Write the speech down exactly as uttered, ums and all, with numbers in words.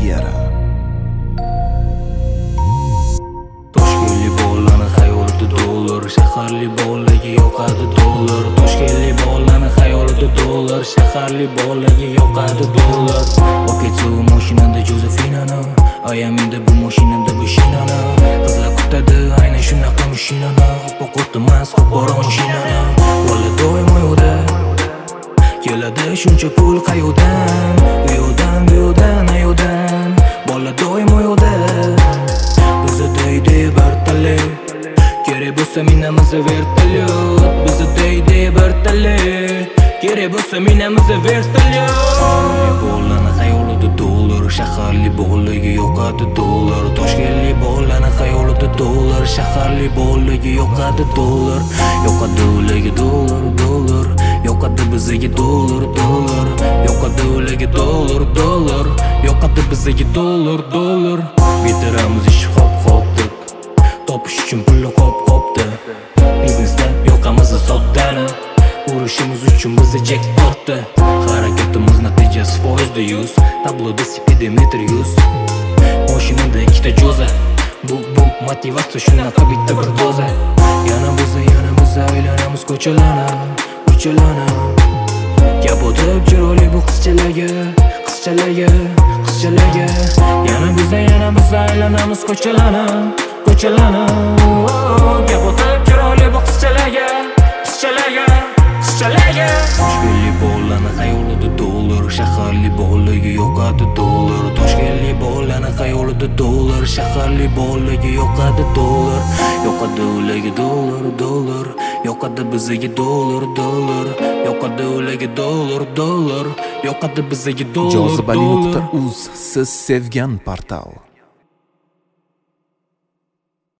Riviera. Toshkentlik bolalarning xayolida dollar, shaharlik bolalarga yoqadi dollar. Toshkentlik bolalarning xayolida dollar, shaharlik bolalarga yoqadi dollar. Oketsu mashinada Josefinani, ayaminda bu mashinada bu shinani. Qizlar kutadi aynan shunaqa mashinani, qo'rqitmas qora mashinani. Bola doim yo'da keladi shuncha pul qayoqdan, u yo'dan bu yo'dan ayodan. Bola doim yo'da bizni deydi bir tali, kerak bo'lsa minamizni vertolyot. Bizni deydi bir tali, kerak bo'lsa minamizni vertolyot. Bolalarning xayolida dollar, shaharlik bolalarga yoqadi dollar. Toshkentlik bolalarning xayolida dollar, shaharlik bolalarga yoqadi dollar. Yoqadi ularga dollar, dollar. Yoqadi bizga dollar, dollar. Yoqadi ularga dollar, dollar. Yoqadi bizga dollar, dollar. Bitiramiz ish hop hop deb, topish uchun pulni qop qopdi. Biznesda yoqamiz soddani, urushimiz uchun bizni jackpotda. Harakatimiz natijasi foizda yuz, tabloda speedometr yuz. Mashinada ikkita joza, bu bu motivatsiya shunaqa bitta bir doza. Yana bizni yana bizni aylanamiz ko'chalarni, ko'chalarni. Kapotib chiroyli bu qizchalarga, qizchalarga, qizchalarga. Yana bizni yana bizni aylanamiz ko'chalarni, ko'chalarni. Kapotib chiroyli bu qizchalarga, qizchalarga, qizchalarga. Toshkentlik bolalarning xayolida dollar, shaharlik bolalarga yoqadi dollar. Toshkentlik bolalarning xayolida dollar, shaharlik bolalarga yoqadi dollar. Yoqadi ularga dollar, dollar. Yoqadi bizga dollar, dollar. Yoqadi ularga dollar, dollar. Yoqadi bizga dollar, dollar. Jozibali nuqta uz siz sevgan portal.